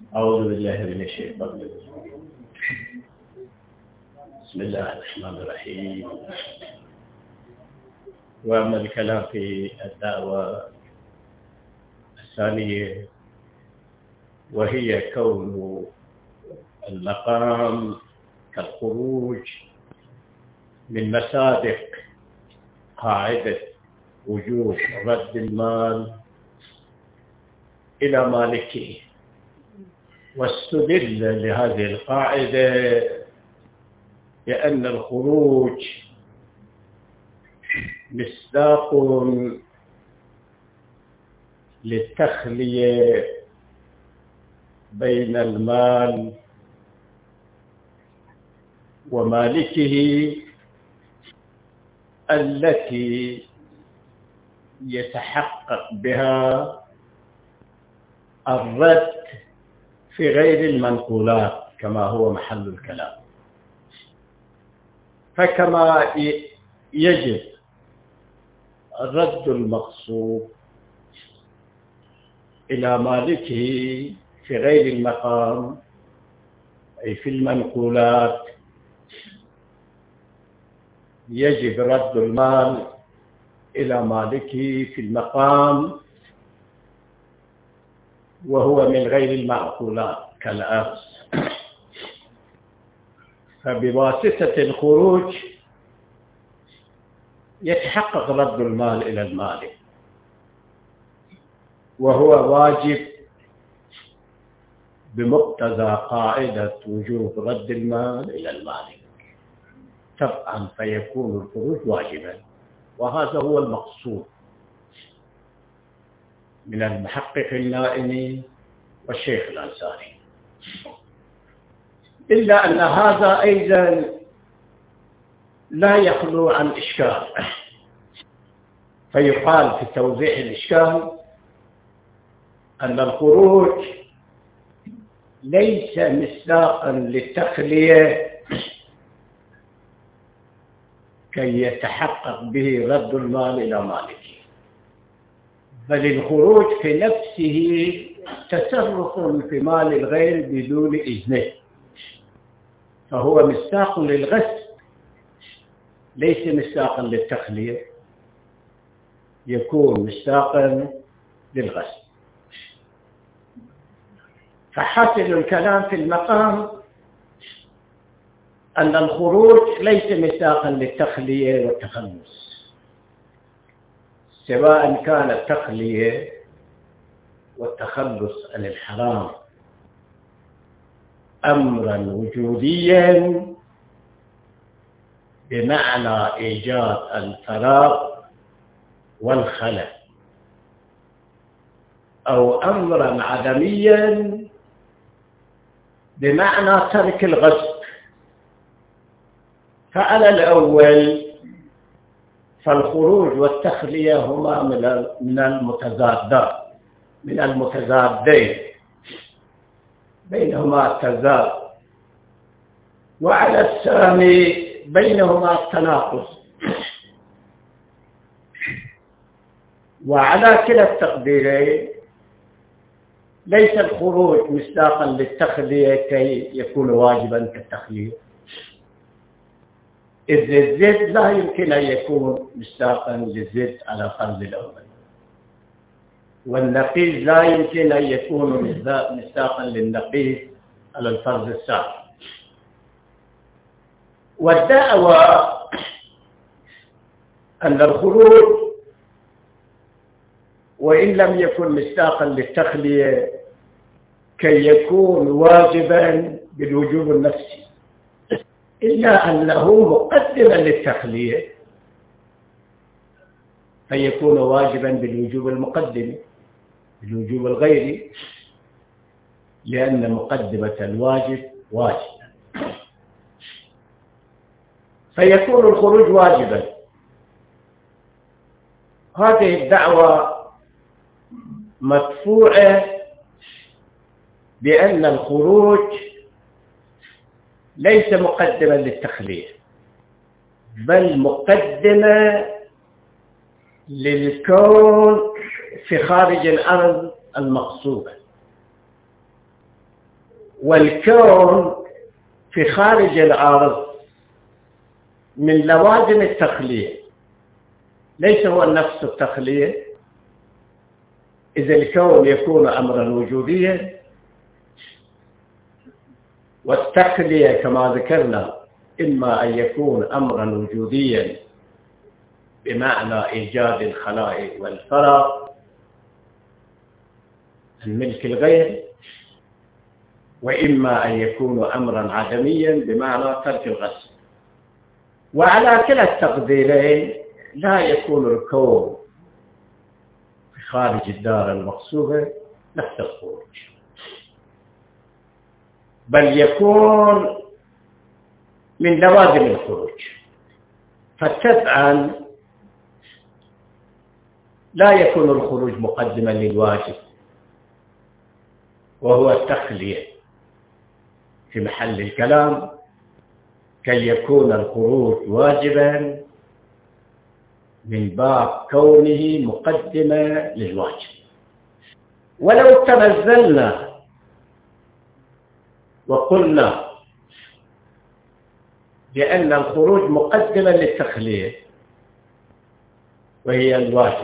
أعوذ بالله من الشيطان الرجيم. بسم الله الرحمن الرحيم. وأما الكلام في الدعوة الثانية وهي كون المقام كالخروج من مصادق قاعدة وجوب رد المال إلى مالكه، واستدل لهذه القاعدة بأن الخروج مصداق للتخلية بين المال ومالكه التي يتحقق بها الرد في غير المنقولات كما هو محل الكلام. فكما يجب رد المغصوب إلى مالكه في غير المقام أي في المنقولات، يجب رد المال إلى مالكه في المقام وهو من غير المعقولات كالأرض. فبواسطة الخروج يتحقق رد المال إلى المالك، وهو واجب بمقتضى قاعدة وجوب رد المال إلى المالك، طبعا فيكون الخروج واجبا، وهذا هو المقصود من المحقق النائمي والشيخ الأنصاري. إلا أن هذا أيضا لا يخلو عن إشكال، فيقال في توضيح الإشكال أن الخروج ليس مصداقا للتخلية كي يتحقق به رد المال إلى مالكه، بل الخروج في نفسه تصرف في مال الغير بدون إذنه، فهو مصداق للغصب ليس مصداقا للتخلية، يكون مصداقا للغصب. فحاصل الكلام في المقام أن الخروج ليس مصداقا للتخلية والتخلص، سواء كان التخلية والتخلص عن الحرام أمرا وجوديا بمعنى إيجاد الفراغ والخلل، أو أمرا عدميا بمعنى ترك الغصب. فعلى الأول فالخروج والتخلية هما من المتضادين بينهما التضاد، وعلى الثاني بينهما التناقض. وعلى كلا التقديرين ليس الخروج مصداقا للتخلية كي يكون واجبا كالتخلية، إذ الزد لا يمكن أن يكون مصداقا للزد على الفرض الأول، والنقيض لا يمكن أن يكون مصداقا للنقيض على الفرض الثاني. والدعوى أن الخروج وإن لم يكن مصداقا للتخلية كي يكون واجبا بالوجوب النفسي، إلا أنه مقدما للتخلية فيكون واجبا بالوجوب المقدم بالوجوب الغيري، لأن مقدمة الواجب واجب، فيكون الخروج واجبا. هذه الدعوة مدفوعة بأن الخروج ليس مقدما للتخلية، بل مقدمة للكون في خارج الأرض المغصوبة، والكون في خارج الأرض من لوازم التخلية، ليس هو نفس التخلية. إذا الكون يكون أمرا وجوديا، والتخلية كما ذكرنا إما أن يكون أمرا وجوديا بمعنى إيجاد الخلائق والفراغ الملك الغير، وإما أن يكون أمرا عدميا بمعنى ترك الغسل. وعلى كلا التقديرين لا يكون الكون خارج الدار المقصودة نفس الخروج، بل يكون من لوازم الخروج. فتبعا لا يكون الخروج مقدما للواجب وهو التخلية في محل الكلام، كي يكون الخروج واجبا من باب كونه مقدمة للواجب. ولو تنزلنا وقلنا بأن الخروج مقدمة للتخلية وهي الواجب،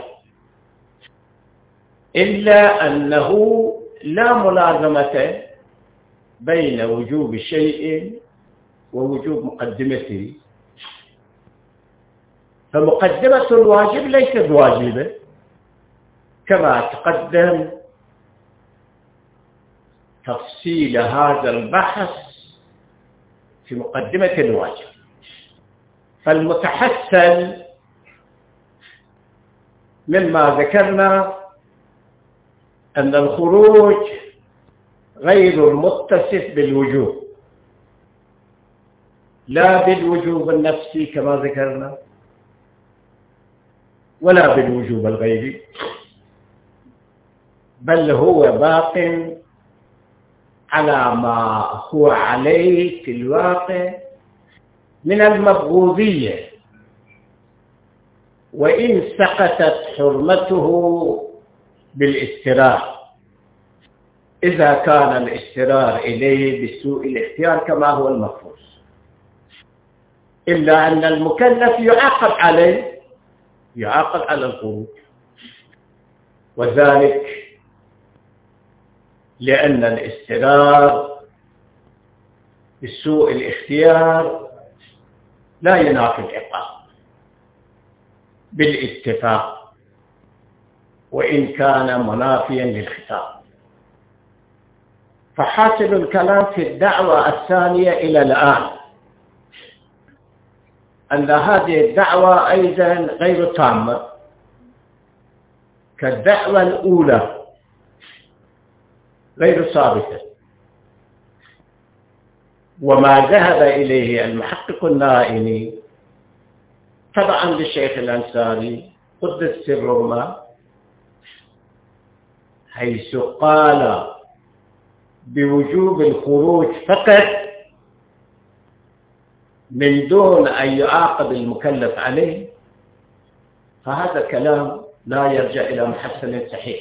إلا أنه لا ملازمة بين وجوب شيء ووجوب مقدمته، فمقدمة الواجب ليست واجبة كما تقدم تفصيل هذا البحث في مقدمة الواجب. فالمتحسن مما ذكرنا أن الخروج غير المتصف بالوجوب، لا بالوجوب النفسي كما ذكرنا ولا بالوجوب الغيبي، بل هو باق على ما هو عليه في الواقع من المبغوضية، وإن سقطت حرمته بالاستراح، إذا كان الاستراح إليه بسوء الاختيار كما هو المفروض، إلا أن المكلف يعاقب عليه، يعاقب على الخروج، وذلك لأن الاستراح بسوء الاختيار لا ينافي العقاب بالاتفاق، وإن كان منافيا للخطاب. فحاصل الكلام في الدعوة الثانية إلى الآن أن هذه الدعوة أيضا غير تامة كالدعوة الأولى، غير ثابتة. وما ذهب إليه المحقق النائني طبعا للشيخ الأنصاري قدس سرهما، حيث قال بوجوب الخروج فقط من دون أن يعاقب المكلف عليه، فهذا كلام لا يرجع إلى محسن صحيح،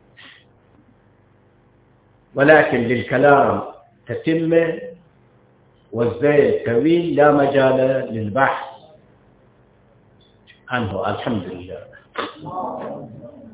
ولكن للكلام تتمة والزيل طويل لا مجال للبحث عنه. الحمد لله.